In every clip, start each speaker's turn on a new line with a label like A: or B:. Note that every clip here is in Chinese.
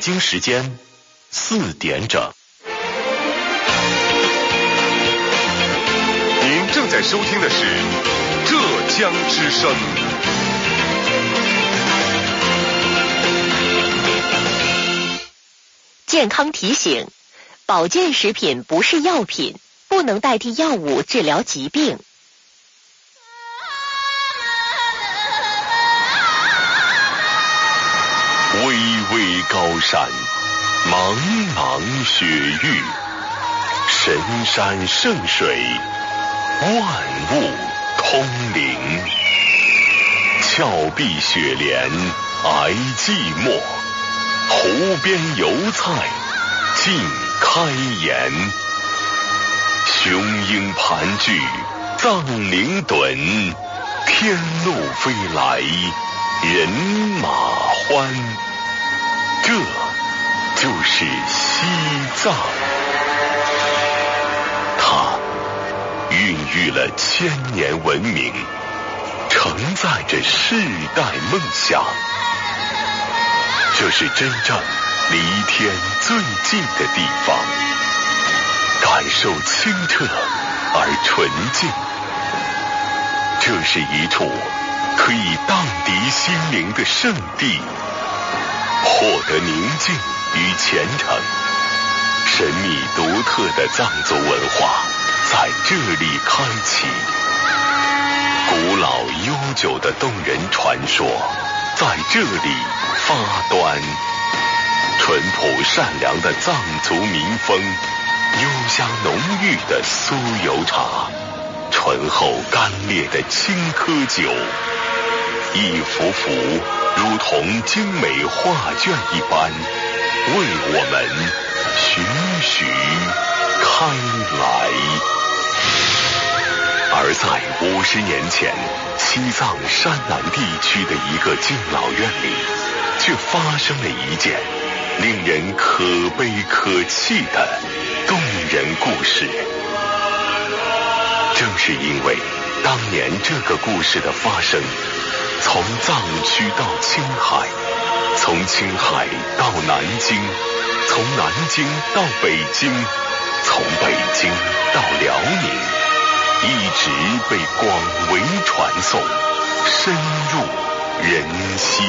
A: 京时间4点整。
B: 您正在收听的是浙江之声。
C: 健康提醒：保健食品不是药品，不能代替药物治疗疾病。
A: 巍巍高山，茫茫雪域，神山圣水，万物空灵。峭壁雪莲，挨寂寞，湖边油菜，尽开颜。雄鹰盘踞，藏羚趸，天路飞来，人马欢。这就是西藏，它孕育了千年文明，承载着世代梦想。这是真正离天最近的地方，感受清澈而纯净。这是一处可以荡涤心灵的圣地，获得宁静与虔诚。神秘独特的藏族文化在这里开启，古老悠久的动人传说在这里发端。淳朴善良的藏族民风，幽香浓郁的酥油茶，醇厚干烈的青稞酒，一幅幅如同精美画卷一般，为我们徐徐开来。而在50年前，西藏山南地区的一个敬老院里，却发生了一件令人可悲可泣的动人故事。正是因为当年这个故事的发生，从藏区到青海，从青海到南京，从南京到北京，从北京到辽宁，一直被广为传颂，深入人心。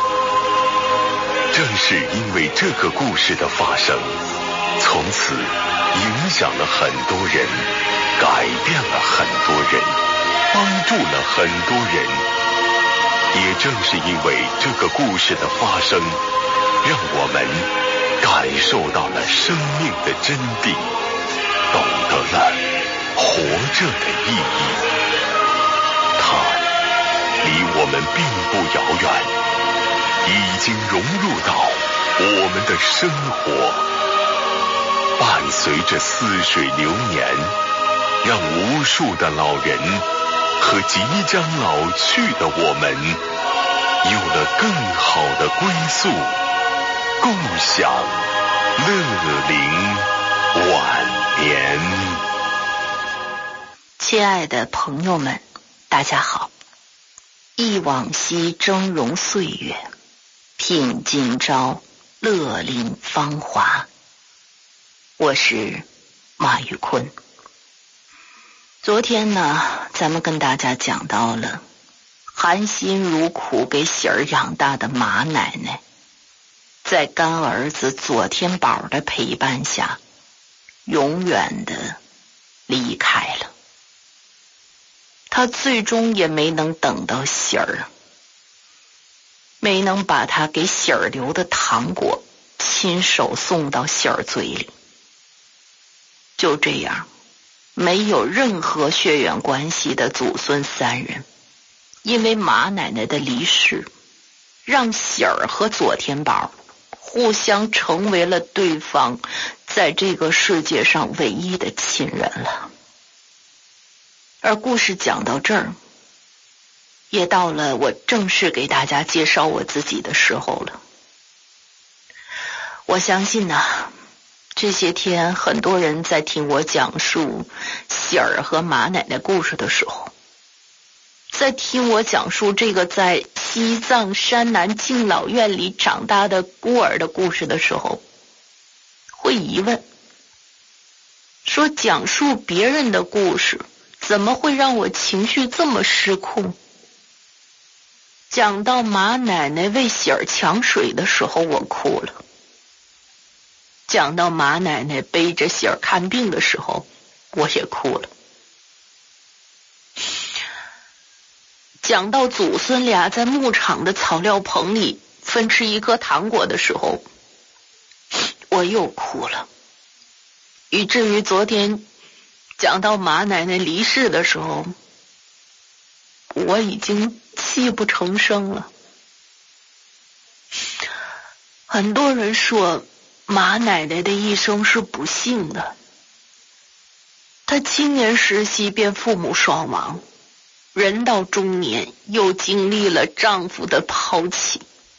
A: 正是因为这个故事的发生，从此影响了很多人，改变了很多人，帮助了很多人。也正是因为这个故事的发生，让我们感受到了生命的真谛，懂得了活着的意义。它离我们并不遥远，已经融入到我们的生活，伴随着似水流年，让无数的老人和即将老去的我们有了更好的归宿，共享乐龄晚年。
C: 亲爱的朋友们，大家好。忆往昔峥嵘岁月，品今朝乐龄芳华。我是马玉坤。昨天呢，咱们跟大家讲到了含辛茹苦给喜儿养大的马奶奶，在干儿子左天宝的陪伴下，永远的离开了。他最终也没能等到喜儿，没能把他给喜儿留的糖果亲手送到喜儿嘴里。就这样，没有任何血缘关系的祖孙三人，因为马奶奶的离世，让喜儿和左天宝互相成为了对方在这个世界上唯一的亲人了。而故事讲到这儿，也到了我正式给大家介绍我自己的时候了。我相信呢，这些天很多人在听我讲述喜儿和马奶奶故事的时候， 在听我讲述这个在西藏山南敬老院里长大的孤儿的故事的时候，会疑问，说讲述别人的故事怎么会让我情绪这么失控？讲到马奶奶为喜儿抢水的时候，我哭了；讲到马奶奶背着喜儿看病的时候，我也哭了；讲到祖孙俩在牧场的草料棚里分吃一颗糖果的时候，我又哭了。以至于昨天讲到马奶奶离世的时候，我已经泣不成声了。很多人说马奶奶的一生是不幸的，她青年时期便父母双亡，人到中年又经历了丈夫的抛弃，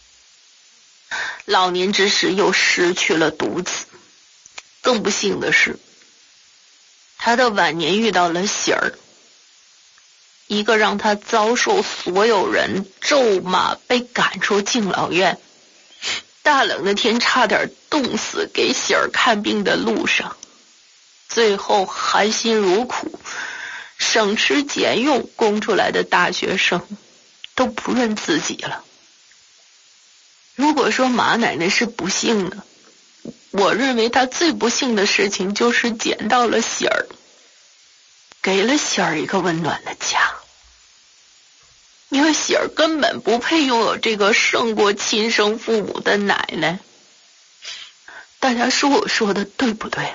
C: 老年之时又失去了独子。更不幸的是，她的晚年遇到了喜儿，一个让她遭受所有人咒骂，被赶出敬老院，大冷的天差点冻死，给喜儿看病的路上，最后含辛茹苦省吃俭用供出来的大学生都不认自己了。如果说马奶奶是不幸的，我认为她最不幸的事情就是捡到了喜儿，给了喜儿一个温暖的家。因为喜儿根本不配拥有这个胜过亲生父母的奶奶。大家说我说的对不对？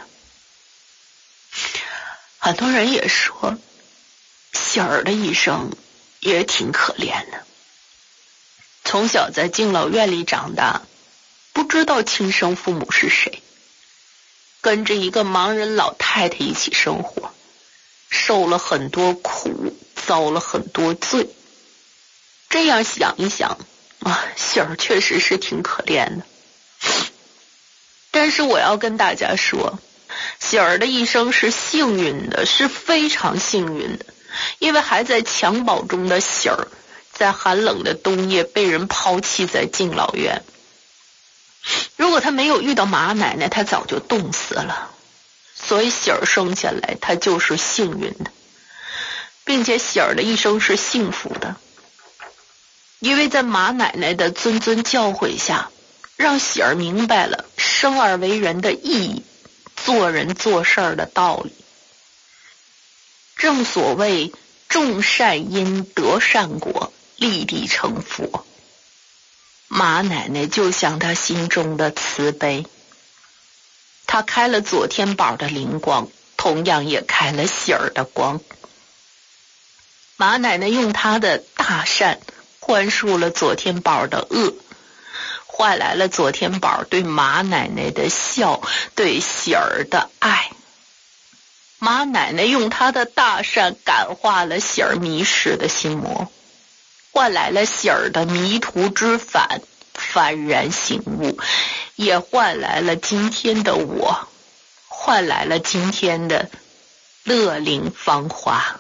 C: 很多人也说喜儿的一生也挺可怜的，从小在敬老院里长大，不知道亲生父母是谁，跟着一个盲人老太太一起生活，受了很多苦，遭了很多罪。这样想一想啊，喜儿确实是挺可怜的。但是我要跟大家说，喜儿的一生是幸运的，是非常幸运的，因为还在襁褓中的喜儿在寒冷的冬夜被人抛弃在敬老院。如果她没有遇到马奶奶，她早就冻死了。所以喜儿生下来她就是幸运的，并且喜儿的一生是幸福的，因为在马奶奶的谆谆教诲下，让喜儿明白了生而为人的意义，做人做事的道理。正所谓种善因得善果，立地成佛。马奶奶就像她心中的慈悲，她开了左天宝的灵光，同样也开了喜儿的光。马奶奶用她的大善宽恕了左天宝的恶，换来了左天宝对马奶奶的笑，对喜儿的爱。马奶奶用她的大善感化了喜儿迷失的心魔，换来了喜儿的迷途知返，幡然醒悟，也换来了今天的我，换来了今天的乐龄芳华。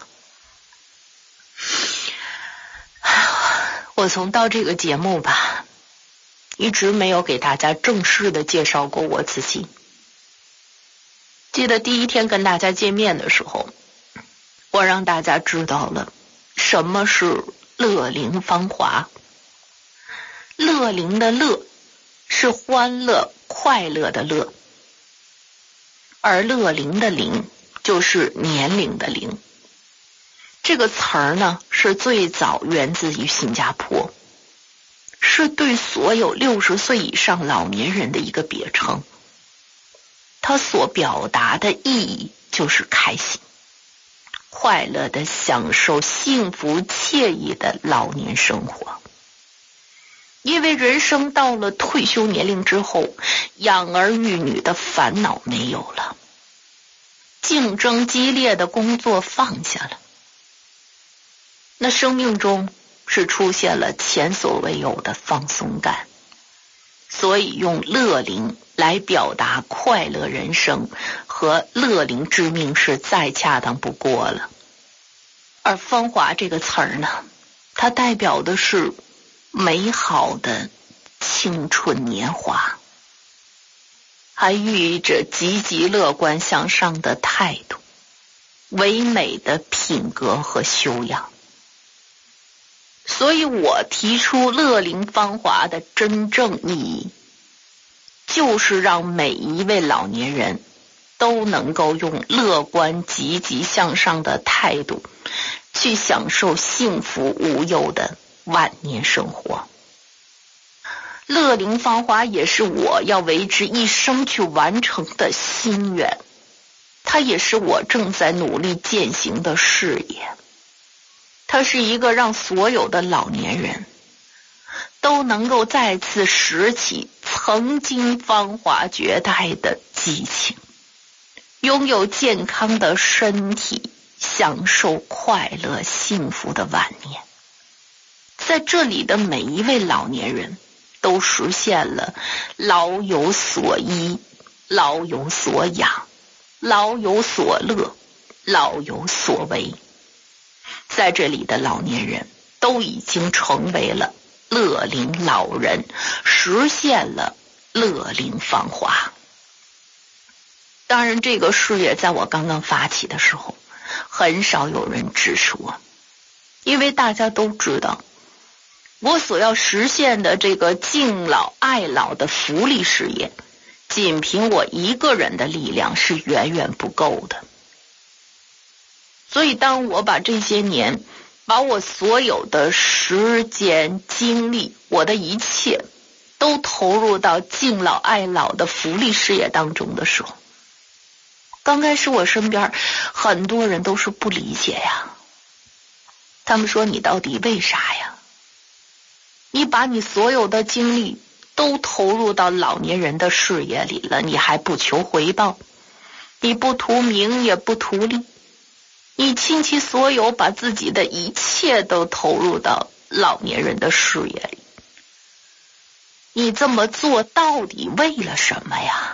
C: 我从到这个节目吧，一直没有给大家正式的介绍过我自己。记得第一天跟大家见面的时候，我让大家知道了什么是乐龄芳华。乐龄的乐是欢乐快乐的乐，而乐龄的龄就是年龄的龄。这个词儿呢，是最早源自于新加坡，是对所有60岁以上老年人的一个别称。它所表达的意义就是开心，快乐的享受幸福惬意的老年生活。因为人生到了退休年龄之后，养儿育女的烦恼没有了，竞争激烈的工作放下了，那生命中是出现了前所未有的放松感，所以用乐龄来表达快乐人生和乐龄之命是再恰当不过了。 而芳华这个词儿呢，它代表的是美好的青春年华，还寓意着积极乐观向上的态度，唯美的品格和修养。所以我提出乐龄芳华的真正意义，就是让每一位老年人都能够用乐观积极向上的态度去享受幸福无忧的晚年生活。乐龄芳华也是我要为之一生去完成的心愿，它也是我正在努力践行的事业。它是一个让所有的老年人都能够再次拾起曾经芳华绝代的激情，拥有健康的身体，享受快乐幸福的晚年。在这里的每一位老年人都实现了老有所依，老有所养，老有所乐，老有所为。在这里的老年人都已经成为了乐龄老人，实现了乐龄芳华。当然，这个事业在我刚刚发起的时候，很少有人支持我，因为大家都知道，我所要实现的这个敬老爱老的福利事业，仅凭我一个人的力量是远远不够的。所以当我把这些年，把我所有的时间精力，我的一切都投入到敬老爱老的福利事业当中的时候，刚开始我身边很多人都是不理解呀，他们说你到底为啥呀？你把你所有的精力都投入到老年人的事业里了，你还不求回报，你不图名也不图利，你倾其所有，把自己的一切都投入到老年人的事业里，你这么做到底为了什么呀？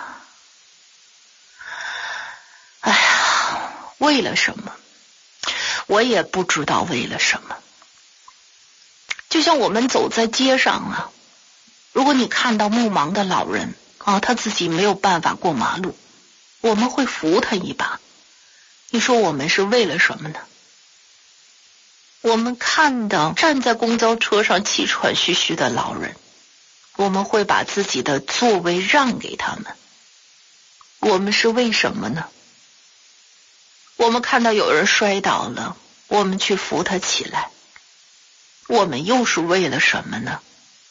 C: 哎呀，为了什么？我也不知道为了什么。就像我们走在街上啊，如果你看到目盲的老人啊，他自己没有办法过马路，我们会扶他一把。你说我们是为了什么呢？我们看到站在公交车上气喘吁吁的老人，我们会把自己的座位让给他们，我们是为什么呢？我们看到有人摔倒了，我们去扶他起来，我们又是为了什么呢？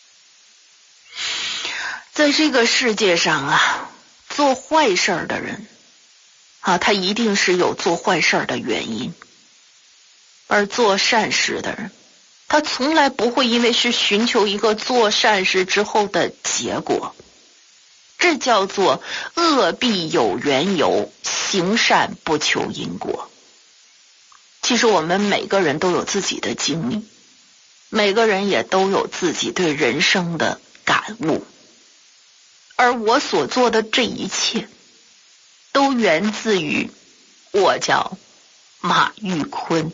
C: 在这个世界上啊，做坏事的人啊，他一定是有做坏事的原因，而做善事的人，他从来不会因为是寻求一个做善事之后的结果。这叫做恶必有缘由，行善不求因果。其实我们每个人都有自己的经历，每个人也都有自己对人生的感悟，而我所做的这一切都源自于我叫马玉坤。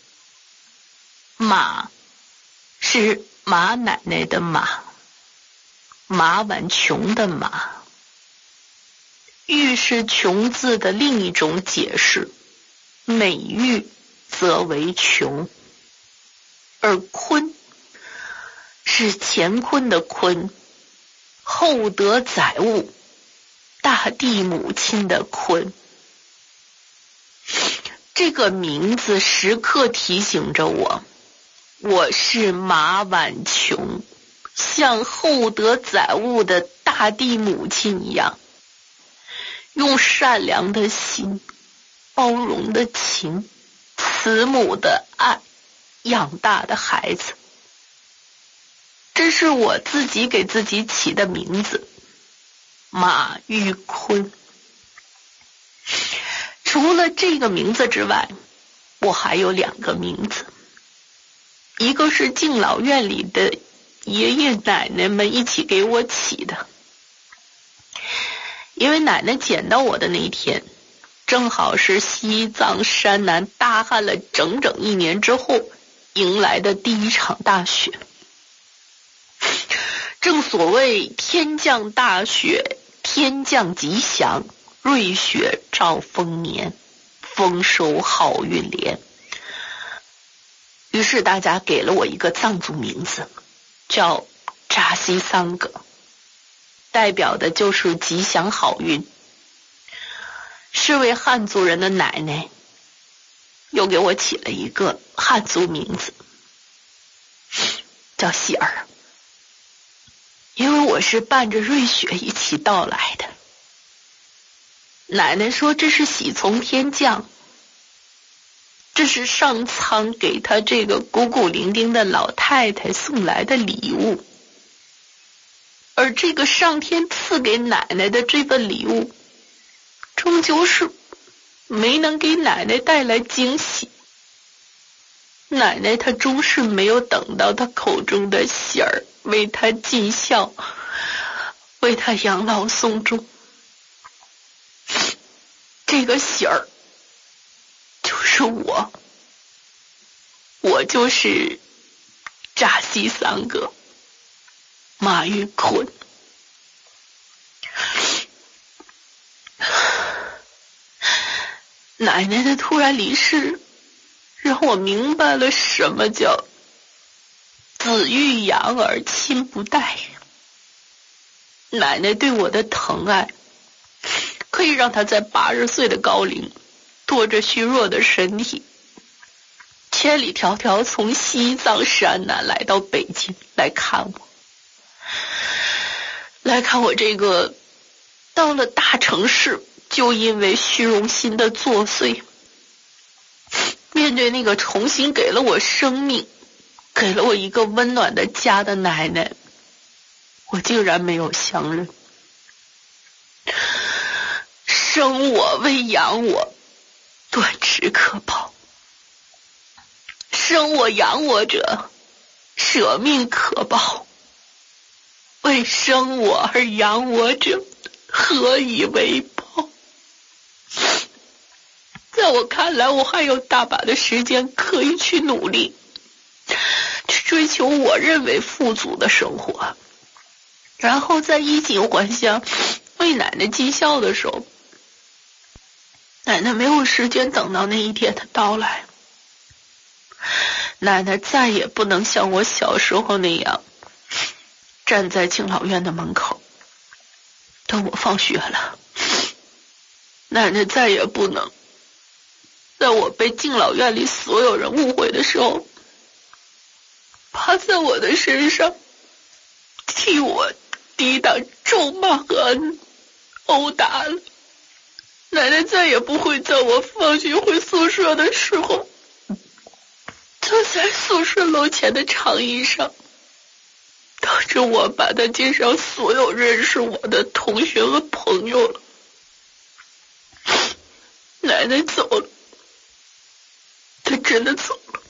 C: 马是马奶奶的马，马婉琼的马。玉是琼字的另一种解释，美玉则为琼，而坤是乾坤的坤，厚德载物，大地母亲的坤。这个名字时刻提醒着我，我是马婉琼，像厚德载物的大地母亲一样，用善良的心、包容的情、慈母的爱养大的孩子。这是我自己给自己起的名字，马玉坤。除了这个名字之外，我还有2个名字，一个是敬老院里的爷爷奶奶们一起给我起的，因为奶奶捡到我的那一天， 正好是西藏山南大旱了整整1年之后迎来的第一场大雪。正所谓天降大雪，天降吉祥，瑞雪兆丰年，丰收好运连。于是大家给了我一个藏族名字，叫扎西桑格，代表的就是吉祥好运。是位汉族人的奶奶又给我起了一个汉族名字，叫喜儿，因为我是伴着瑞雪一起到来的。奶奶说这是喜从天降，这是上苍给她这个孤孤零零的老太太送来的礼物，而这个上天赐给奶奶的这份礼物终究是没能给奶奶带来惊喜。奶奶她终是没有等到她口中的喜儿为她尽孝，为她养老送终。这个喜儿就是我就是扎西桑格马玉坤。奶奶的突然离世让我明白了什么叫子欲养而亲不待。奶奶对我的疼爱可以让她在80岁的高龄拖着虚弱的身体千里迢迢从西藏山南来到北京来看我这个到了大城市就因为虚荣心的作祟，面对那个重新给了我生命，给了我一个温暖的家的奶奶，我竟然没有相认。生我为养我，断指可报；生我养我者，舍命可报。为生我而养我者，何以为报？在我看来，我还有大把的时间可以去努力，去追求我认为富足的生活，然后在衣锦还乡为奶奶尽孝的时候，奶奶没有时间等到那一天的到来。奶奶再也不能像我小时候那样站在敬老院的门口等我放学了。奶奶再也不能在我被敬老院里所有人误会的时候趴在我的身上替我抵挡咒骂和殴打了。奶奶再也不会在我放学回宿舍的时候坐在宿舍楼前的长椅上当着我把她介绍所有认识我的同学和朋友了。奶奶走了，她真的走了，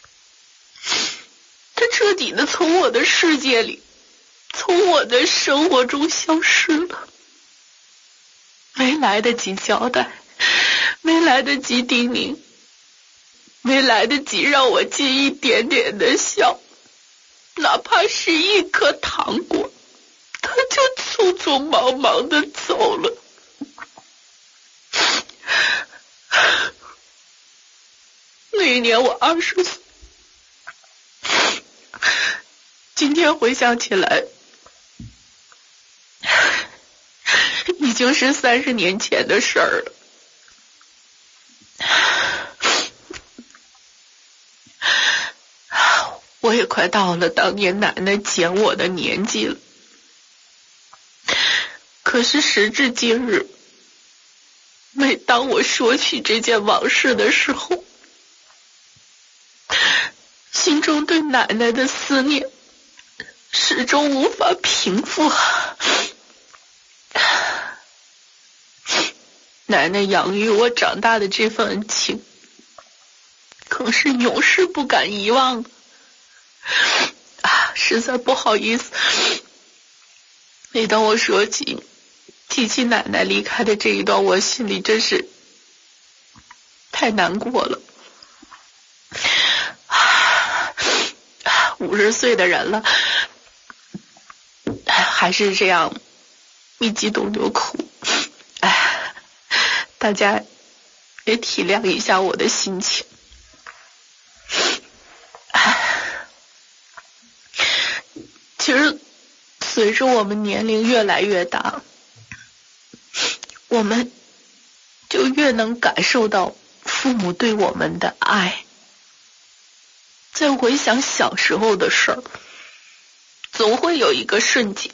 C: 她彻底的从我的世界里，从我的生活中消失了。没来得及交代，没来得及叮咛，没来得及让我尽一点点的孝，哪怕是一颗糖果，他就匆匆忙忙的走了。那一年我20岁，今天回想起来已经是30年前的事儿了。我也快到了当年奶奶捡我的年纪了，可是时至今日，每当我说起这件往事的时候，心中对奶奶的思念始终无法平复。奶奶养育我长大的这份恩情，更是永世不敢遗忘。实在不好意思，每当我提起奶奶离开的这一段，我心里真是太难过了。50岁的人了，还是这样一激动就哭。大家也体谅一下我的心情。其实随着我们年龄越来越大，我们就越能感受到父母对我们的爱。再回想小时候的事儿，总会有一个瞬间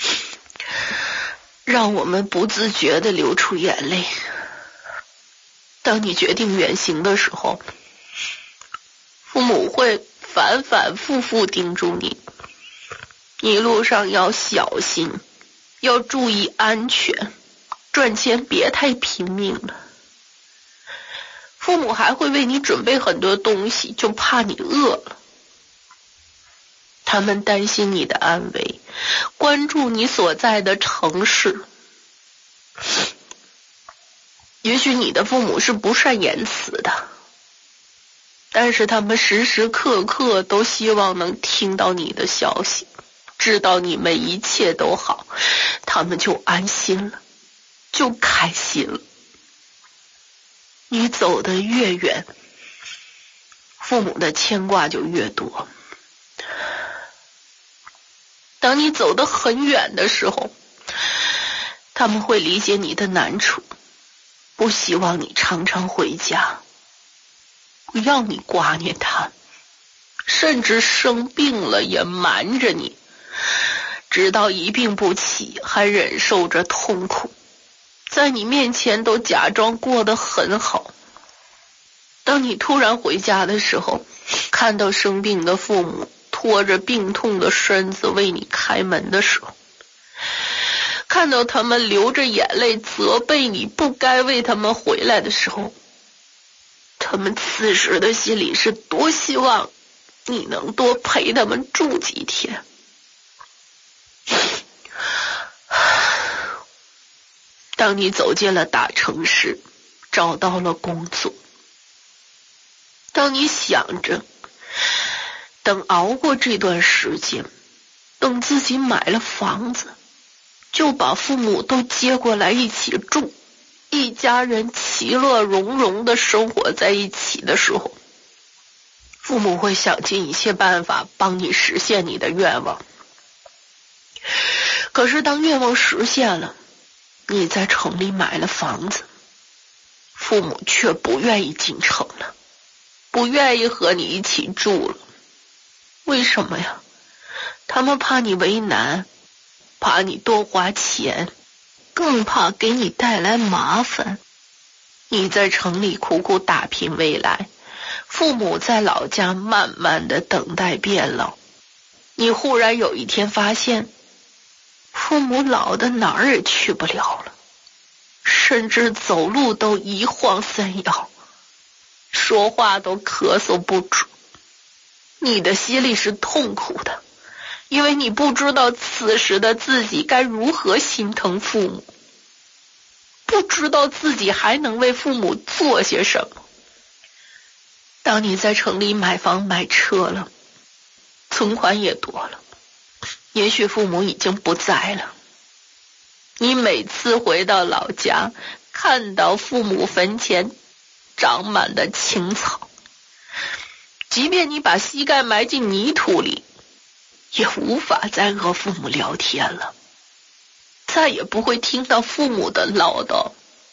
C: 让我们不自觉地流出眼泪。当你决定远行的时候，父母会反反复复叮嘱你，一路上要小心，要注意安全，赚钱别太拼命了。父母还会为你准备很多东西，就怕你饿了。他们担心你的安危，关注你所在的城市。也许你的父母是不善言辞的，但是他们时时刻刻都希望能听到你的消息，知道你们一切都好，他们就安心了，就开心了。你走得越远，父母的牵挂就越多。当你走得很远的时候，他们会理解你的难处，不希望你常常回家，不要你挂念他，甚至生病了也瞒着你，直到一病不起还忍受着痛苦，在你面前都假装过得很好。当你突然回家的时候，看到生病的父母拖着病痛的身子为你开门的时候，看到他们流着眼泪责备你不该为他们回来的时候，他们此时的心里是多希望你能多陪他们住几天。当你走进了大城市，找到了工作，当你想着等熬过这段时间，等自己买了房子，就把父母都接过来一起住，一家人其乐融融的生活在一起的时候，父母会想尽一切办法帮你实现你的愿望。可是当愿望实现了，你在城里买了房子，父母却不愿意进城了，不愿意和你一起住了。为什么呀？他们怕你为难，怕你多花钱，更怕给你带来麻烦。你在城里苦苦打拼未来，父母在老家慢慢的等待变老。你忽然有一天发现，父母老的哪儿也去不了了，甚至走路都一晃三摇，说话都咳嗽不止。你的心里是痛苦的，因为你不知道此时的自己该如何心疼父母，不知道自己还能为父母做些什么。当你在城里买房买车了，存款也多了，也许父母已经不在了。你每次回到老家，看到父母坟前长满的青草，即便你把膝盖埋进泥土里，也无法再和父母聊天了，再也不会听到父母的唠叨。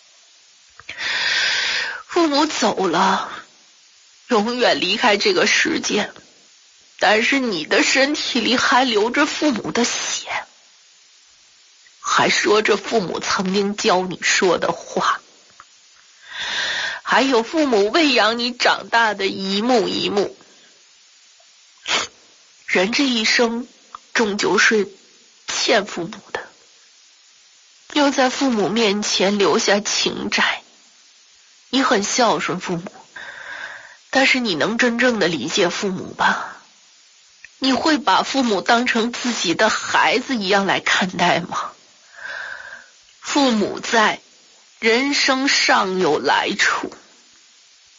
C: 父母走了，永远离开这个世界，但是你的身体里还流着父母的血，还说着父母曾经教你说的话，还有父母喂养你长大的一幕一幕。人这一生终究是欠父母的，要在父母面前留下情债。你很孝顺父母，但是你能真正的理解父母吧？你会把父母当成自己的孩子一样来看待吗？父母在，人生尚有来处。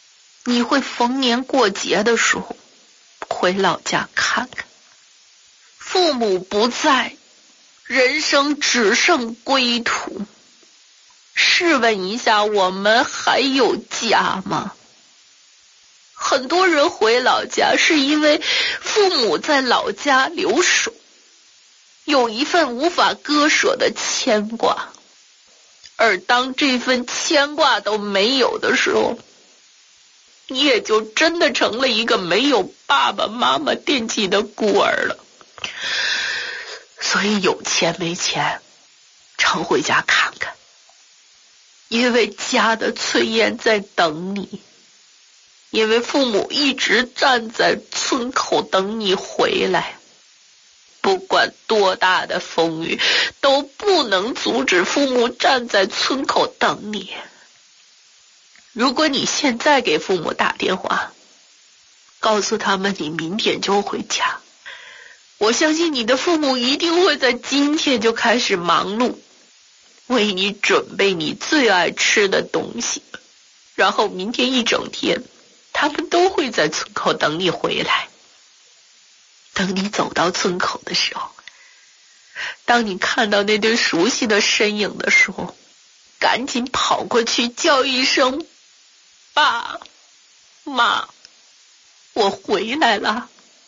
C: 你会逢年过节的时候回老家看看。父母不在，人生只剩归途。试问一下，我们还有家吗？很多人回老家是因为父母在老家留守，有一份无法割舍的牵挂，而当这份牵挂都没有的时候，你也就真的成了一个没有爸爸妈妈惦记的孤儿了。所以有钱没钱，常回家看看，因为家的炊烟在等你，因为父母一直站在村口等你回来。不管多大的风雨，都不能阻止父母站在村口等你。如果你现在给父母打电话，告诉他们你明天就回家，我相信你的父母一定会在今天就开始忙碌，为你准备你最爱吃的东西，然后明天一整天，他们都会在村口等你回来。等你走到村口的时候，当你看到那对熟悉的身影的时候，赶紧跑过去叫一声爸妈，我回来了。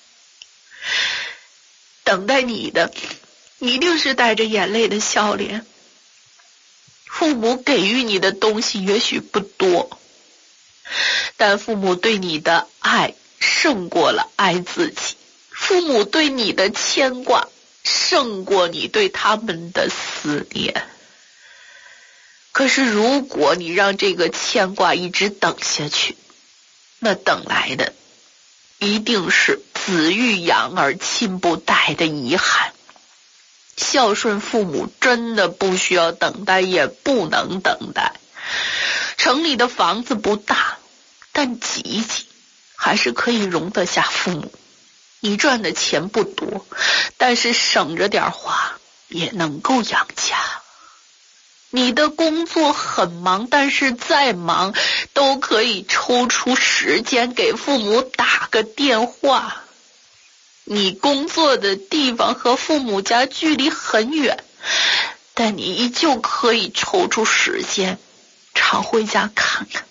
C: 等待你的一定是带着眼泪的笑脸。父母给予你的东西也许不多，但父母对你的爱胜过了爱自己，父母对你的牵挂胜过你对他们的思念。可是如果你让这个牵挂一直等下去，那等来的一定是子欲养而亲不待的遗憾。孝顺父母真的不需要等待，也不能等待。城里的房子不大，但挤一挤还是可以容得下父母。你赚的钱不多，但是省着点花也能够养家。你的工作很忙，但是再忙都可以抽出时间给父母打个电话。你工作的地方和父母家距离很远，但你依旧可以抽出时间常回家看看。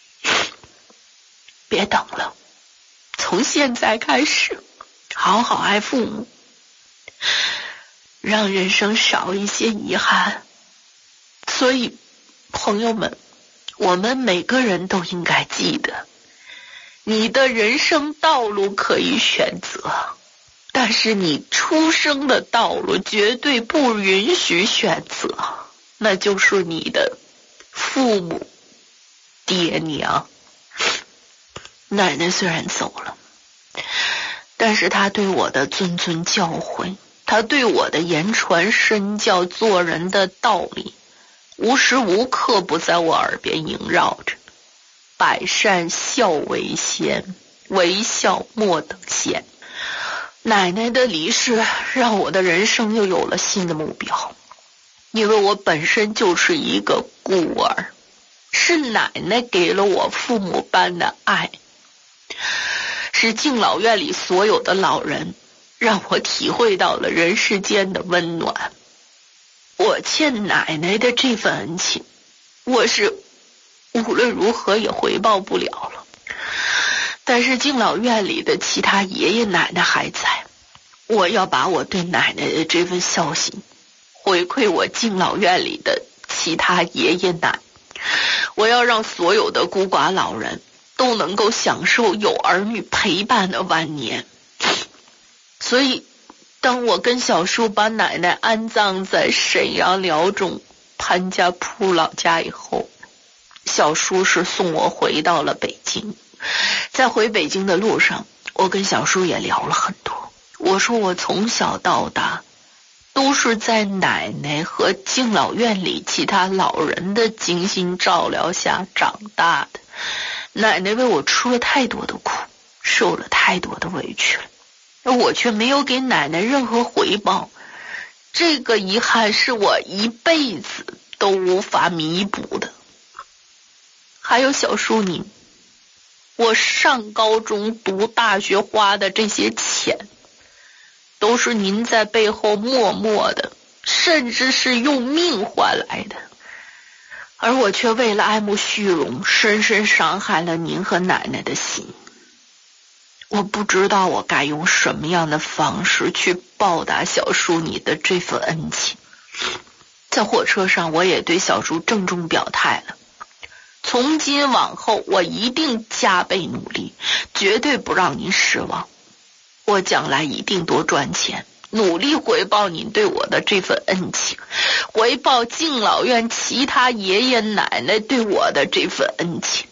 C: 别等了，从现在开始好好爱父母，让人生少一些遗憾。所以朋友们，我们每个人都应该记得，你的人生道路可以选择，但是你出生的道路绝对不允许选择，那就是你的父母爹娘。奶奶虽然走了，但是她对我的谆谆教诲，她对我的言传身教做人的道理，无时无刻不在我耳边萦绕着。百善孝为先，为孝莫等闲。奶奶的离世让我的人生又有了新的目标，因为我本身就是一个孤儿，是奶奶给了我父母般的爱，是敬老院里所有的老人让我体会到了人世间的温暖。我欠奶奶的这份恩情，我是无论如何也回报不了了。但是敬老院里的其他爷爷奶奶还在，我要把我对奶奶的这份孝心回馈我敬老院里的其他爷爷奶奶。我要让所有的孤寡老人都能够享受有儿女陪伴的晚年。所以当我跟小叔把奶奶安葬在沈阳辽中潘家铺老家以后，小叔是送我回到了北京。在回北京的路上，我跟小叔也聊了很多。我说我从小到大都是在奶奶和敬老院里其他老人的精心照料下长大的，奶奶为我出了太多的苦，受了太多的委屈了，而我却没有给奶奶任何回报。这个遗憾是我一辈子都无法弥补的。还有小叔您， 我上高中读大学花的这些钱，都是您在背后默默的，甚至是用命换来的，而我却为了爱慕虚荣，深深伤害了您和奶奶的心。我不知道我该用什么样的方式去报答小叔你的这份恩情。在火车上，我也对小叔郑重表态了，从今往后我一定加倍努力，绝对不让您失望。我将来一定多赚钱，努力回报您对我的这份恩情，回报敬老院其他爷爷奶奶对我的这份恩情。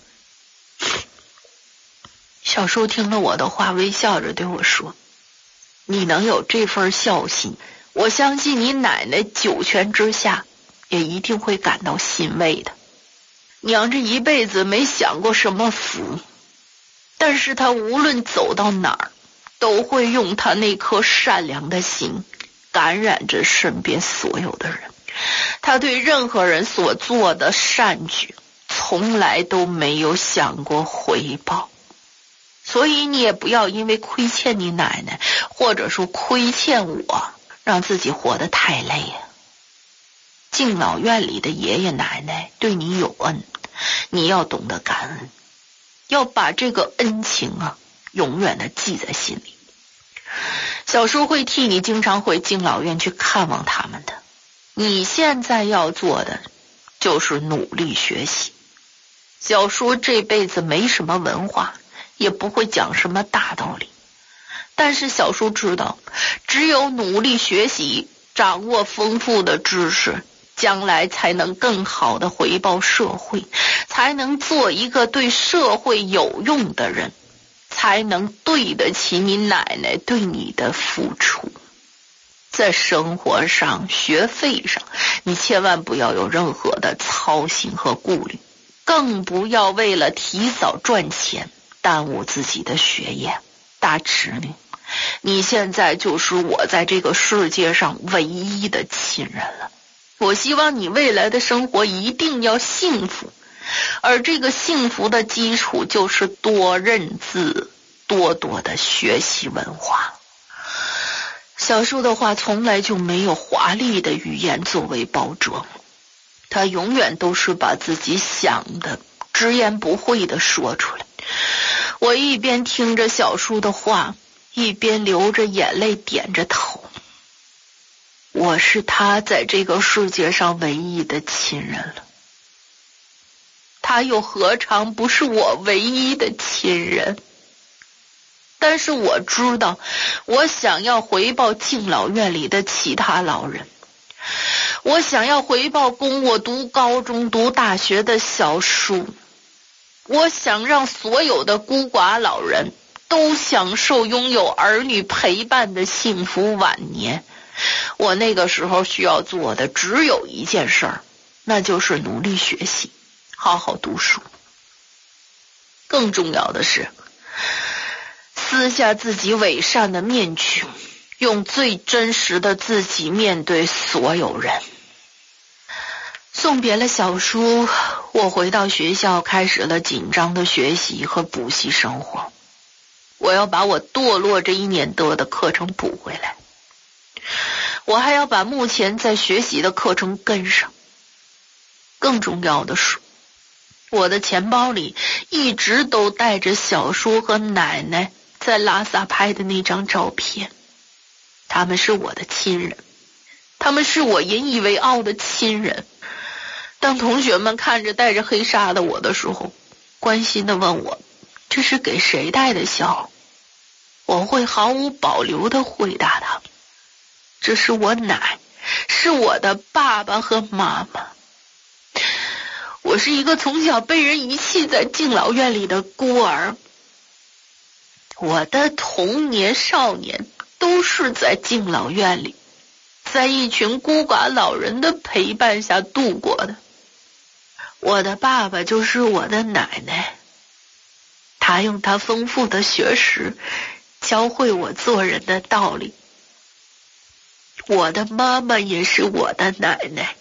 C: 小叔听了我的话，微笑着对我说，你能有这份孝心，我相信你奶奶九泉之下也一定会感到欣慰的。娘这一辈子没享过什么福，但是她无论走到哪儿，都会用她那颗善良的心感染着身边所有的人。她对任何人所做的善举，从来都没有想过回报。所以你也不要因为亏欠你奶奶，或者说亏欠我，让自己活得太累呀。敬老院里的爷爷奶奶对你有恩，你要懂得感恩，要把这个恩情永远的记在心里。小叔会替你经常回敬老院去看望他们的。你现在要做的就是努力学习。小叔这辈子没什么文化，也不会讲什么大道理，但是小叔知道，只有努力学习，掌握丰富的知识，将来才能更好的回报社会，才能做一个对社会有用的人，才能对得起你奶奶对你的付出。在生活上、学费上，你千万不要有任何的操心和顾虑，更不要为了提早赚钱耽误自己的学业。大侄女，你现在就是我在这个世界上唯一的亲人了。我希望你未来的生活一定要幸福，而这个幸福的基础就是多认字，多多的学习文化。小叔的话从来就没有华丽的语言作为包装，他永远都是把自己想的直言不讳的说出来。我一边听着小叔的话，一边流着眼泪点着头。我是他在这个世界上唯一的亲人了，他又何尝不是我唯一的亲人？但是我知道，我想要回报敬老院里的其他老人，我想要回报供我读高中读大学的小叔，我想让所有的孤寡老人都享受拥有儿女陪伴的幸福晚年。我那个时候需要做的只有一件事儿，那就是努力学习，好好读书。更重要的是，撕下自己伪善的面具，用最真实的自己面对所有人。送别了小叔，我回到学校，开始了紧张的学习和补习生活。我要把我堕落这1年多的课程补回来，我还要把目前在学习的课程跟上。更重要的是，我的钱包里一直都带着小叔和奶奶在拉萨拍的那张照片，他们是我的亲人，他们是我引以为傲的亲人。当同学们看着带着黑纱的我的时候，关心地问我，这是给谁戴的孝？我会毫无保留地回答他，这是我奶，是我的爸爸和妈妈。我是一个从小被人遗弃在敬老院里的孤儿，我的童年少年都是在敬老院里，在一群孤寡老人的陪伴下度过的。我的爸爸就是我的奶奶，他用他丰富的学识教会我做人的道理。我的妈妈也是我的奶奶，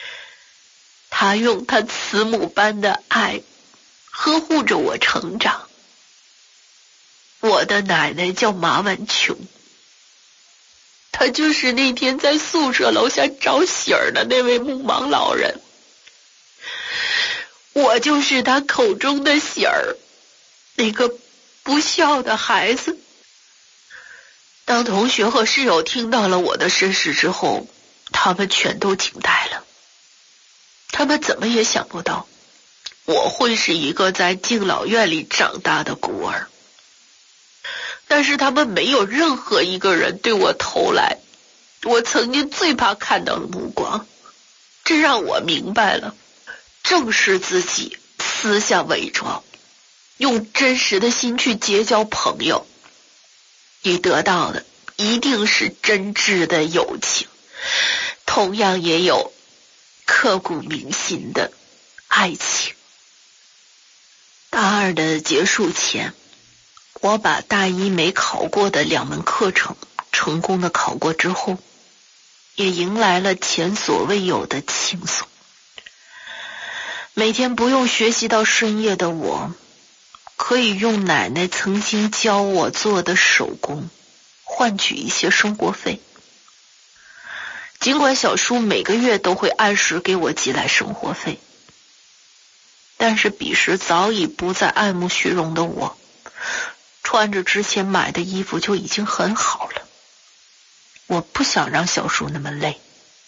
C: 她用她慈母般的爱呵护着我成长。 我的奶奶叫马婉琼，她就是那天在宿舍楼下找喜儿的那位目盲老人。我就是她口中的喜儿，那个不孝的孩子。当同学和室友听到了我的身世之后，他们全都惊呆了。他们怎么也想不到我会是一个在敬老院里长大的孤儿，但是他们没有任何一个人对我投来我曾经最怕看到的目光。这让我明白了，正视自己，撕下伪装，用真实的心去结交朋友，你得到的一定是真挚的友情，同样也有刻骨铭心的爱情。大二的结束前，我把大一没考过的2门课程成功的考过之后，也迎来了前所未有的轻松。每天不用学习到深夜的我，可以用奶奶曾经教我做的手工换取一些生活费。尽管小叔每个月都会按时给我寄来生活费，但是彼时早已不再爱慕虚荣的我，穿着之前买的衣服就已经很好了。我不想让小叔那么累，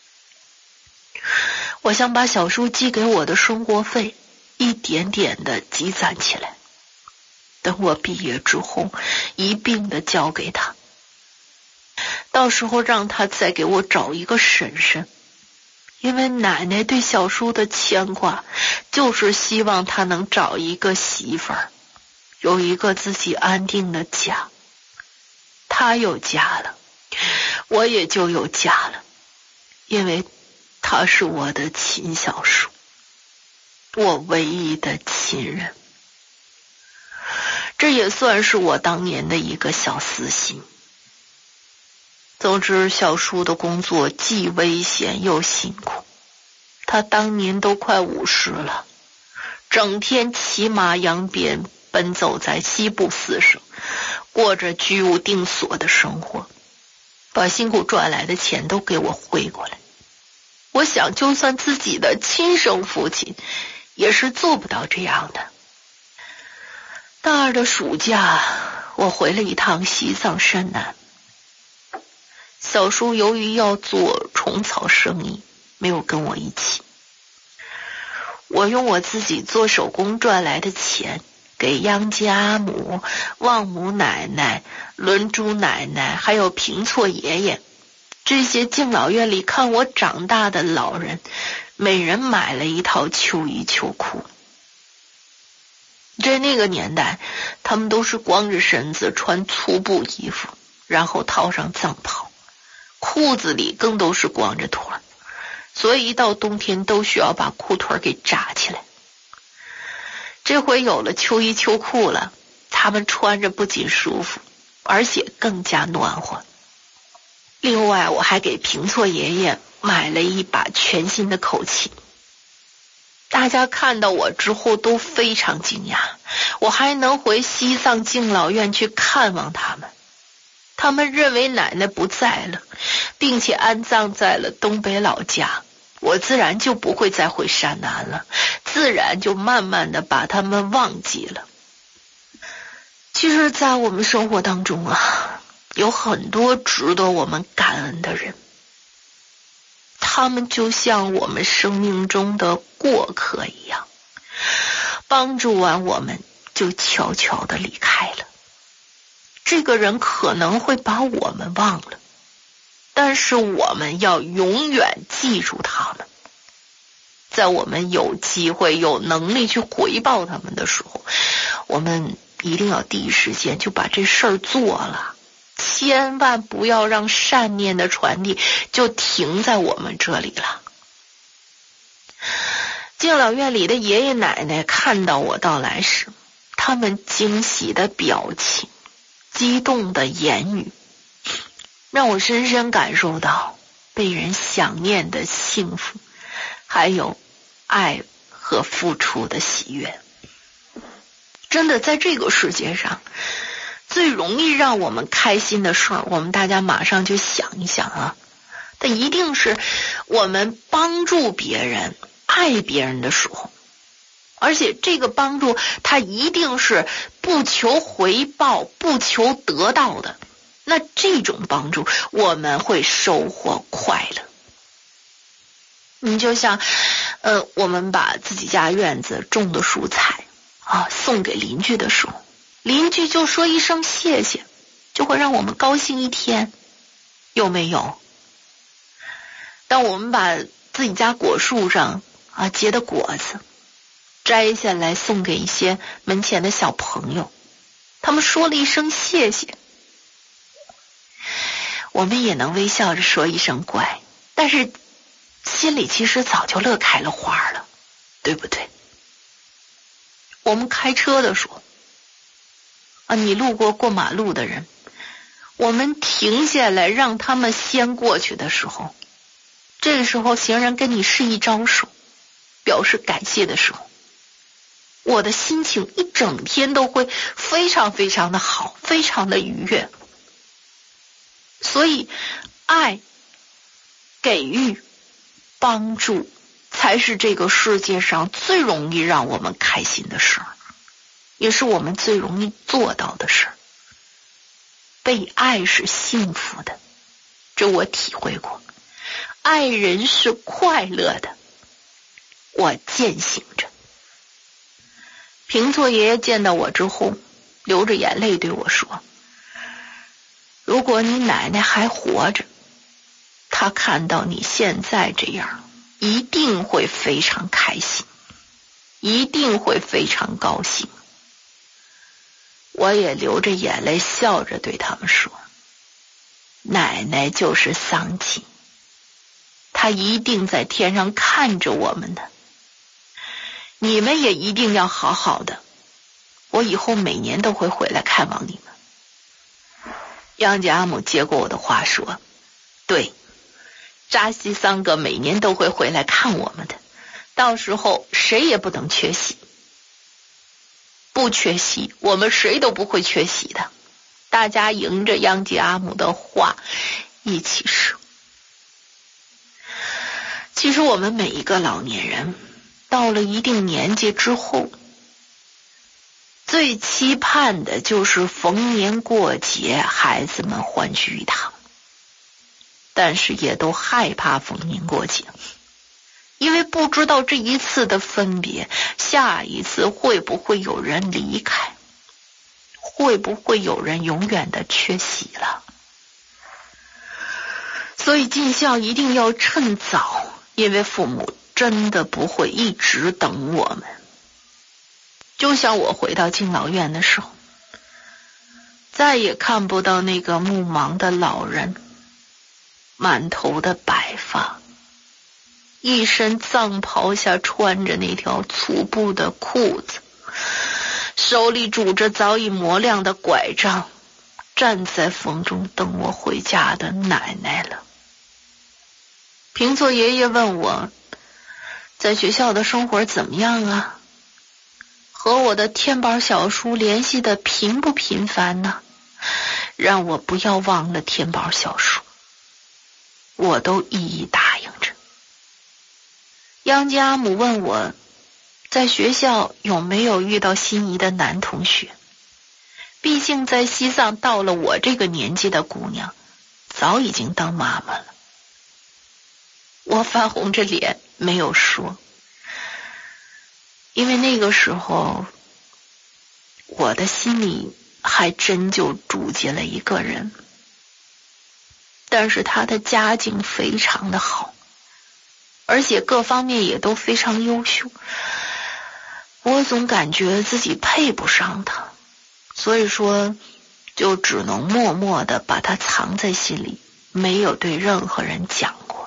C: 我想把小叔寄给我的生活费一点点的积攒起来，等我毕业之后一并的交给他，到时候让他再给我找一个婶婶。因为奶奶对小叔的牵挂，就是希望他能找一个媳妇儿，有一个自己安定的家。他有家了，我也就有家了，因为他是我的亲小叔，我唯一的亲人。这也算是我当年的一个小私心。总之，小叔的工作既危险又辛苦，他当年都快50了，整天骑马扬鞭奔走在西部4省，过着居无定所的生活，把辛苦赚来的钱都给我汇过来。我想就算自己的亲生父亲也是做不到这样的。大二的暑假，我回了一趟西藏山南。小叔由于要做虫草生意，没有跟我一起。我用我自己做手工赚来的钱，给央吉阿姆、旺姆奶奶、伦珠奶奶还有平措爷爷这些敬老院里看我长大的老人，每人买了一套秋衣秋裤。在那个年代，他们都是光着身子穿粗布衣服，然后套上藏袍，裤子里更都是光着腿，所以一到冬天都需要把裤腿给扎起来。这回有了秋衣秋裤了，他们穿着不仅舒服，而且更加暖和。另外，我还给平措爷爷买了一把全新的口琴。大家看到我之后都非常惊讶，我还能回西藏敬老院去看望他们。他们认为奶奶不在了，并且安葬在了东北老家，我自然就不会再回山南了，自然就慢慢的把他们忘记了。其实在我们生活当中啊，有很多值得我们感恩的人，他们就像我们生命中的过客一样，帮助完我们就悄悄地离开了。这个人可能会把我们忘了，但是我们要永远记住他们。在我们有机会有能力去回报他们的时候，我们一定要第一时间就把这事儿做了，千万不要让善念的传递就停在我们这里了。敬老院里的爷爷奶奶看到我到来时，他们惊喜的表情，激动的言语，让我深深感受到被人想念的幸福，还有爱和付出的喜悦。真的，在这个世界上， 最容易让我们开心的事儿，我们大家马上就想一想啊，它一定是我们帮助别人、爱别人的时候，而且这个帮助它一定是不求回报、不求得到的。那这种帮助我们会收获快乐。你就像我们把自己家院子种的蔬菜送给邻居的时候，邻居就说一声谢谢，就会让我们高兴一天，有没有？当我们把自己家果树上结的果子摘下来送给一些门前的小朋友，他们说了一声谢谢，我们也能微笑着说一声乖，但是心里其实早就乐开了花了，对不对？我们开车的时候你路过马路的人，我们停下来让他们先过去的时候，这个时候行人跟你示意招手表示感谢的时候，我的心情一整天都会非常非常的好，非常的愉悦。所以爱、给予、帮助才是这个世界上最容易让我们开心的事儿，也是我们最容易做到的事儿。被爱是幸福的，这我体会过。爱人是快乐的，我践行着。平错爷爷见到我之后，流着眼泪对我说，如果你奶奶还活着，她看到你现在这样，一定会非常开心，一定会非常高兴。我也流着眼泪笑着对他们说，奶奶就是桑吉，她一定在天上看着我们的，你们也一定要好好的，我以后每年都会回来看望你们。杨家阿姆接过我的话说，对，扎西桑格每年都会回来看我们的，到时候谁也不能缺席，不缺席，我们谁都不会缺席的。大家迎着杨吉阿姆的话一起说。其实我们每一个老年人到了一定年纪之后，最期盼的就是逢年过节孩子们欢聚一堂，但是也都害怕逢年过节，因为不知道这一次的分别，下一次会不会有人离开，会不会有人永远的缺席了。所以尽孝一定要趁早，因为父母真的不会一直等我们。就像我回到敬老院的时候，再也看不到那个目盲的老人，满头的白发，一身藏袍下穿着那条粗布的裤子，手里拄着早已磨亮的拐杖，站在风中等我回家的奶奶了。平错爷爷问我，在学校的生活怎么样啊？和我的天宝小叔联系的频不频繁呢？让我不要忘了天宝小叔，我都一一答应着。央吉阿姆问我，在学校有没有遇到心仪的男同学？毕竟在西藏到了我这个年纪的姑娘，早已经当妈妈了。我泛红着脸没有说，因为那个时候我的心里还真就住进了一个人，但是他的家境非常的好，而且各方面也都非常优秀，我总感觉自己配不上他，所以说就只能默默地把他藏在心里，没有对任何人讲过。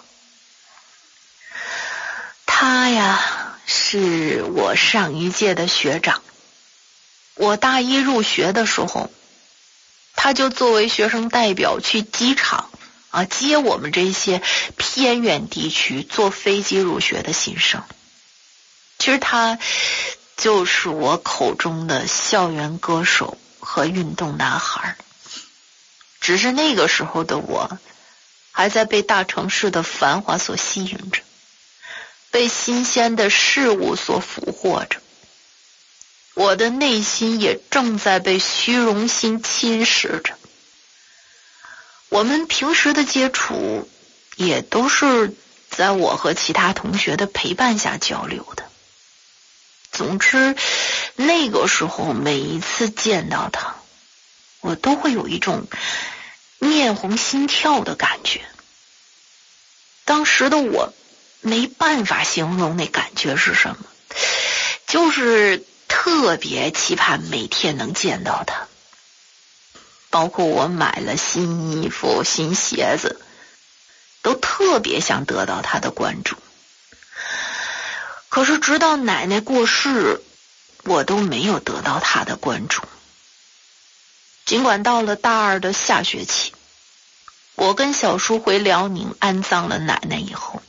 C: 他呀，是我上一届的学长，我大一入学的时候，他就作为学生代表去机场接我们这些偏远地区坐飞机入学的新生。其实他就是我口中的校园歌手和运动男孩，只是那个时候的我还在被大城市的繁华所吸引着，被新鲜的事物所俘获着，我的内心也正在被虚荣心侵蚀着。我们平时的接触也都是在我和其他同学的陪伴下交流的。总之，那个时候每一次见到他，我都会有一种面红心跳的感觉。当时的我没办法形容那感觉是什么，就是特别期盼每天能见到他。包括我买了新衣服、新鞋子，都特别想得到他的关注。可是直到奶奶过世，我都没有得到他的关注。尽管到了大二的下学期，我跟小叔回辽宁安葬了奶奶以后，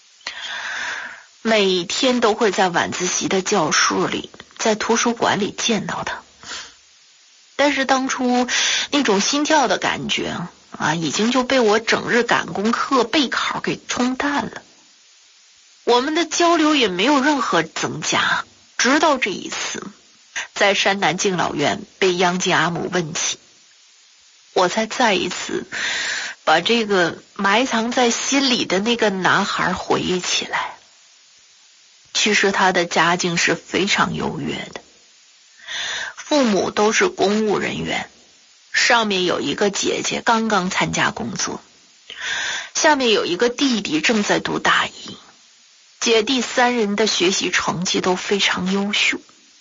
C: 每天都会在晚自习的教室里，在图书馆里见到他。但是当初那种心跳的感觉已经就被我整日赶功课备考给冲淡了。我们的交流也没有任何增加，直到这一次在山南敬老院被央吉阿姆问起，我才再一次把这个埋藏在心里的那个男孩回忆起来。其实他的家境是非常优越的，父母都是公务人员，上面有一个姐姐刚刚参加工作，下面有一个弟弟正在读大一，姐弟三人的学习成绩都非常优秀。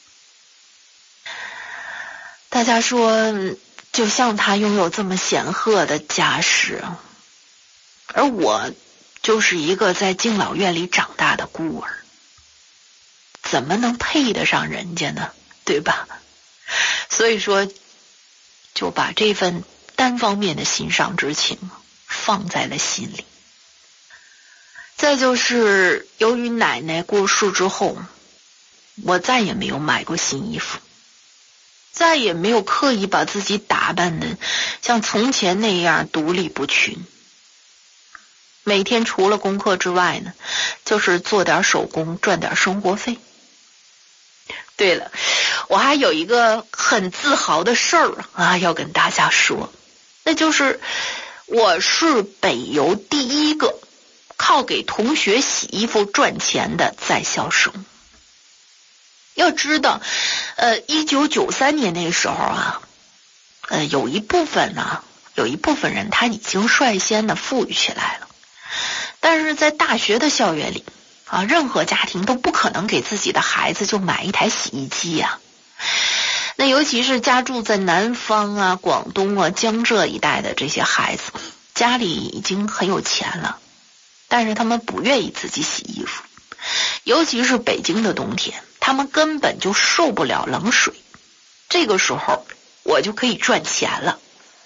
C: 大家说，就像他拥有这么显赫的家世，而我就是一个在敬老院里长大的孤儿，怎么能配得上人家呢？对吧？所以说，就把这份单方面的欣赏之情放在了心里。再就是由于奶奶过世之后，我再也没有买过新衣服，再也没有刻意把自己打扮的像从前那样独立不群。每天除了功课之外呢，就是做点手工赚点生活费。对了，我还有一个很自豪的事儿要跟大家说，那就是我是北邮第一个靠给同学洗衣服赚钱的在校生。要知道1993年那时候有一部分人他已经率先的富裕起来了，但是在大学的校园里任何家庭都不可能给自己的孩子就买一台洗衣机呀。那尤其是家住在南方广东江浙一带的这些孩子，家里已经很有钱了，但是他们不愿意自己洗衣服，尤其是北京的冬天，他们根本就受不了冷水。这个时候我就可以赚钱了。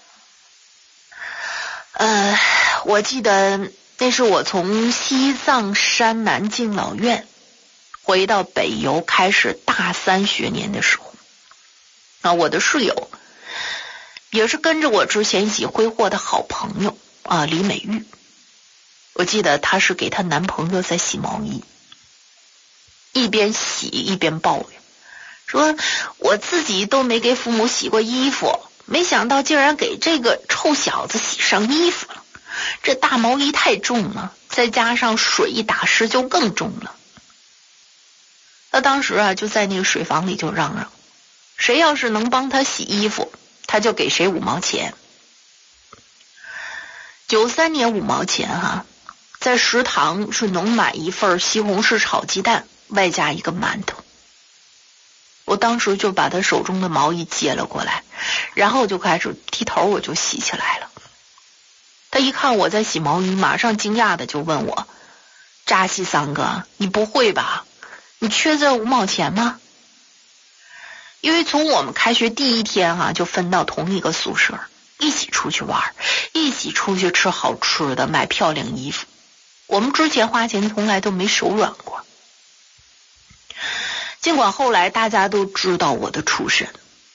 C: 我记得那是我从西藏山南敬老院回到北邮开始大3学年的时候，我的室友也是跟着我之前一起挥霍的好朋友李美玉。我记得她是给她男朋友在洗毛衣，一边洗一边抱怨说，我自己都没给父母洗过衣服，没想到竟然给这个臭小子洗上衣服了。这大毛衣太重了，再加上水一打湿就更重了。他当时就在那个水房里就嚷嚷，谁要是能帮他洗衣服，他就给谁5毛钱。93年5毛钱在食堂是能买一份西红柿炒鸡蛋，外加一个馒头。我当时就把他手中的毛衣接了过来，然后就开始低头我就洗起来了。他一看我在洗毛衣，马上惊讶的就问我，扎西三哥，你不会吧？你缺这5毛钱吗？因为从我们开学第一天就分到同一个宿舍，一起出去玩，一起出去吃好吃的，买漂亮衣服。我们之前花钱从来都没手软过。尽管后来大家都知道我的出身，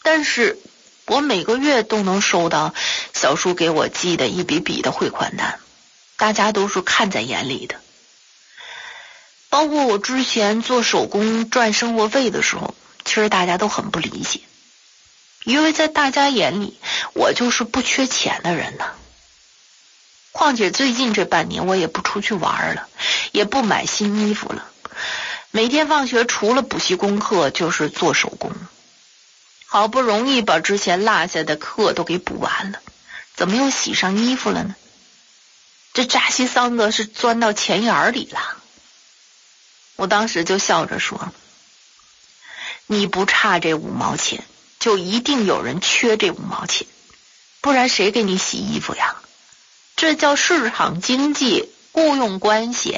C: 但是我每个月都能收到小叔给我寄的一笔笔的汇款单，大家都是看在眼里的。包括我之前做手工赚生活费的时候，其实大家都很不理解，因为在大家眼里我就是不缺钱的人呢。况且最近这半年我也不出去玩了，也不买新衣服了，每天放学除了补习功课就是做手工，好不容易把之前落下的课都给补完了，怎么又洗上衣服了呢？这扎西桑格是钻到钱眼里了。我当时就笑着说，你不差这5毛钱，就一定有人缺这5毛钱，不然谁给你洗衣服呀？这叫市场经济，雇佣关系。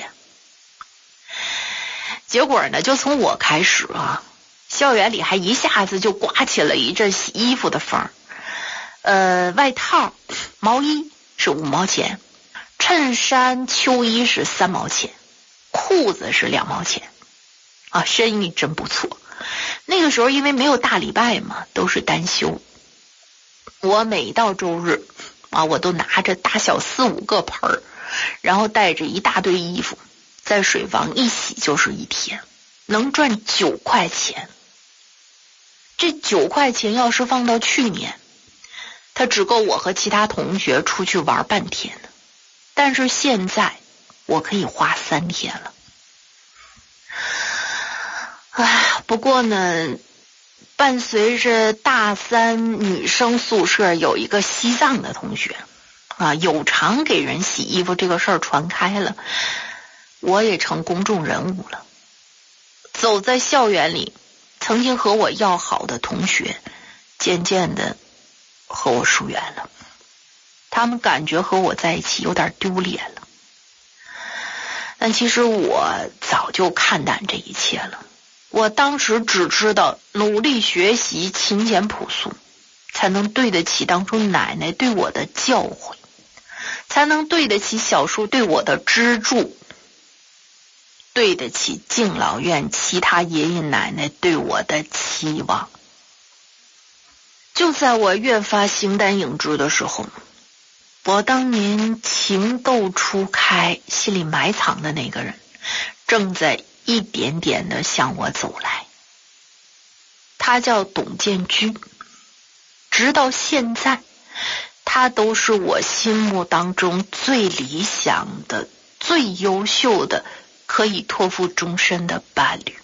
C: 结果呢，就从我开始啊，校园里还一下子就刮起了一阵洗衣服的风。外套、毛衣是5毛钱，衬衫、秋衣是3毛钱，裤子是2毛钱啊，生意真不错。那个时候因为没有大礼拜嘛，都是单休。我每到周日啊，我都拿着大小4、5个盆儿，然后带着一大堆衣服，在水房一洗就是一天，能赚9块钱。这9块钱要是放到去年，它只够我和其他同学出去玩半天呢。但是现在我可以花3天了。不过呢，伴随着大3女生宿舍有一个西藏的同学啊，有偿给人洗衣服这个事儿传开了，我也成公众人物了。走在校园里，曾经和我要好的同学渐渐的和我疏远了，他们感觉和我在一起有点丢脸了。但其实我早就看淡这一切了。我当时只知道努力学习，勤俭朴素，才能对得起当初奶奶对我的教诲，才能对得起小叔对我的资助，对得起敬老院其他爷爷奶奶对我的期望。就在我越发形单影只的时候，我当年情窦初开，心里埋藏的那个人，正在一点点的向我走来。他叫董建军，直到现在，他都是我心目当中最理想的、最优秀的、可以托付终身的伴侣。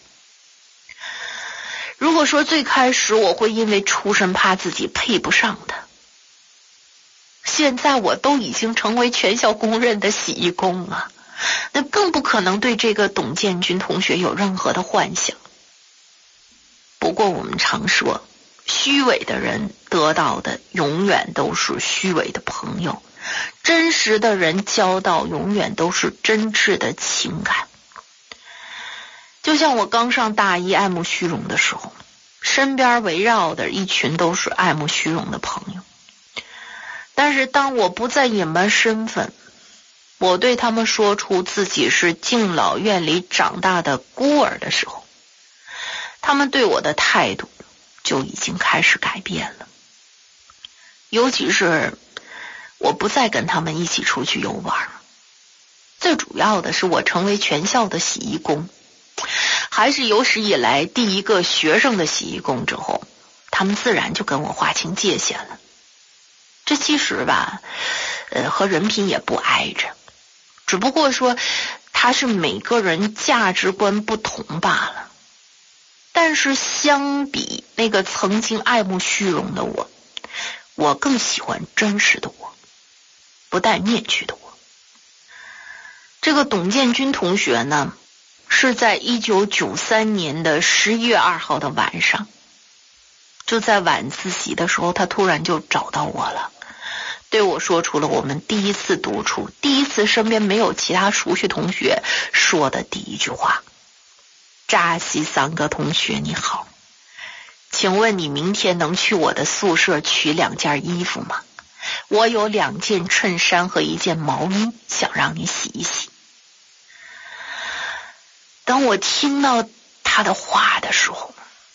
C: 如果说最开始我会因为出身怕自己配不上他，现在我都已经成为全校公认的洗衣工了，那更不可能对这个董建军同学有任何的幻想。不过我们常说，虚伪的人得到的永远都是虚伪的朋友，真实的人交到永远都是真挚的情感。就像我刚上大一爱慕虚荣的时候，身边围绕的一群都是爱慕虚荣的朋友。但是当我不再隐瞒身份，我对他们说出自己是敬老院里长大的孤儿的时候，他们对我的态度就已经开始改变了。尤其是我不再跟他们一起出去游玩，最主要的是我成为全校的洗衣工，还是有史以来第一个学生的洗衣工之后，他们自然就跟我划清界限了。这其实吧，和人品也不挨着，只不过说他是每个人价值观不同罢了。但是相比那个曾经爱慕虚荣的我，我更喜欢真实的我，不戴面具的我。这个董建军同学呢，是在1993年的11月2号的晚上，就在晚自习的时候，他突然就找到我了，对我说出了我们第一次独处，第一次身边没有其他熟悉同学说的第一句话：扎西桑格同学你好，请问你明天能去我的宿舍取2件衣服吗？我有2件衬衫和1件毛衣想让你洗一洗。当我听到他的话的时候，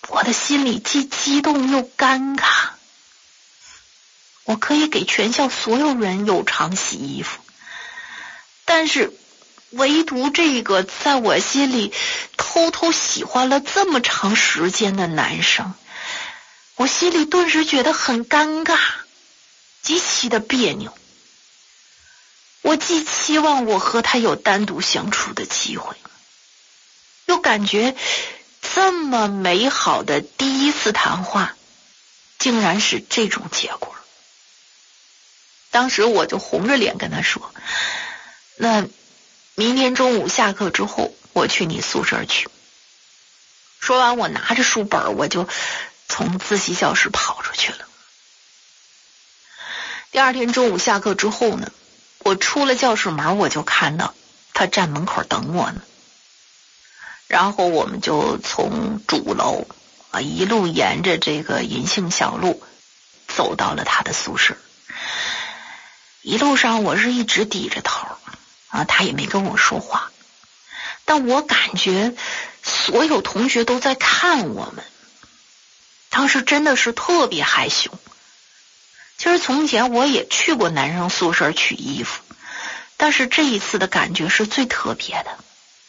C: 我的心里既激动又尴尬。我可以给全校所有人有偿洗衣服，但是唯独这个在我心里偷偷喜欢了这么长时间的男生，我心里顿时觉得很尴尬，极其的别扭。我既期望我和他有单独相处的机会，又感觉这么美好的第一次谈话竟然是这种结果。当时我就红着脸跟他说，那明天中午下课之后我去你宿舍去。说完，我拿着书本我就从自习教室跑出去了。第二天中午下课之后呢，我出了教室门，我就看到他站门口等我呢。然后我们就从主楼一路沿着这个银杏小路走到了他的宿舍。一路上我是一直低着头他也没跟我说话，但我感觉所有同学都在看我们。当时真的是特别害羞。其实从前我也去过男生宿舍取衣服，但是这一次的感觉是最特别的。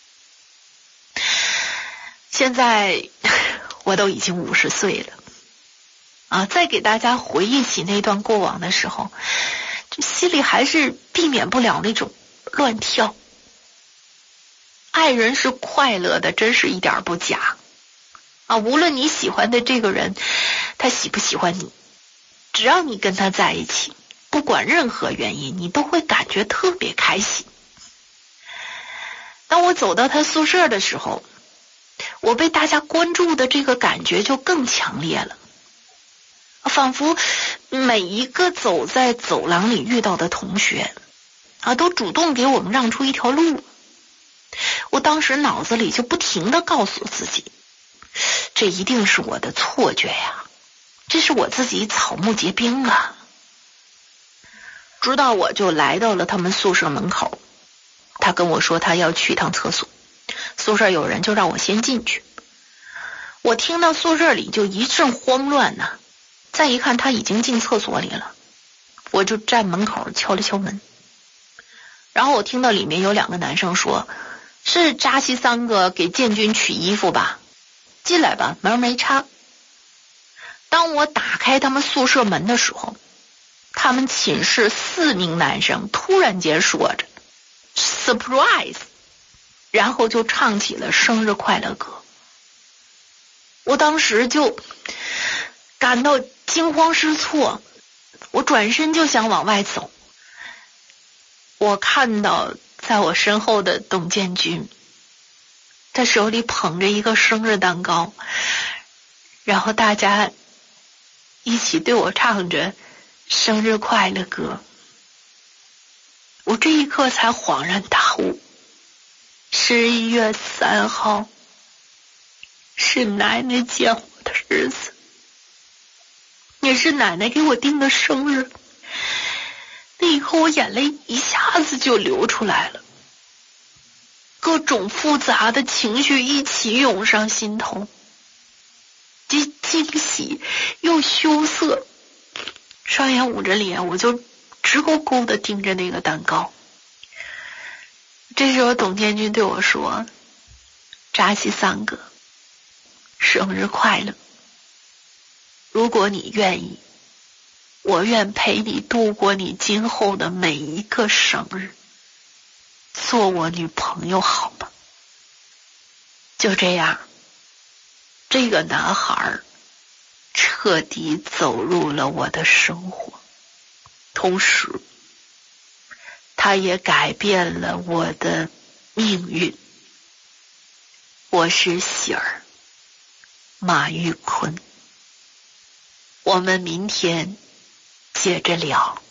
C: 现在我都已经50岁了再给大家回忆起那段过往的时候，就心里还是避免不了那种乱跳。爱人是快乐的，真是一点不假无论你喜欢的这个人他喜不喜欢你，只要你跟他在一起，不管任何原因，你都会感觉特别开心。当我走到他宿舍的时候，我被大家关注的这个感觉就更强烈了，仿佛每一个走在走廊里遇到的同学都主动给我们让出一条路。我当时脑子里就不停地告诉自己，这一定是我的错觉呀，这是我自己草木皆兵啊。直到我就来到了他们宿舍门口，他跟我说他要去一趟厕所，宿舍有人就让我先进去。我听到宿舍里就一阵慌乱再一看他已经进厕所里了，我就站门口敲了敲门。然后我听到里面有2个男生说，是扎西3个给建军取衣服吧，进来吧，门没插。当我打开他们宿舍门的时候，他们寝室4名男生突然间说着 surprise， 然后就唱起了生日快乐歌。我当时就感到惊慌失措，我转身就想往外走。我看到在我身后的董建军，他手里捧着一个生日蛋糕，然后大家一起对我唱着生日快乐歌。我这一刻才恍然大悟，11月3号是奶奶见我的日子，也是奶奶给我定的生日。那一刻我眼泪一下子就流出来了，各种复杂的情绪一起涌上心头，既惊喜又羞涩，双眼捂着脸，我就直勾勾地盯着那个蛋糕。这时候董建军对我说，扎西3个，生日快乐，如果你愿意，我愿陪你度过你今后的每一个生日，做我女朋友好吗？就这样，这个男孩彻底走入了我的生活，同时他也改变了我的命运。我是喜儿，马玉坤，我们明天接着聊。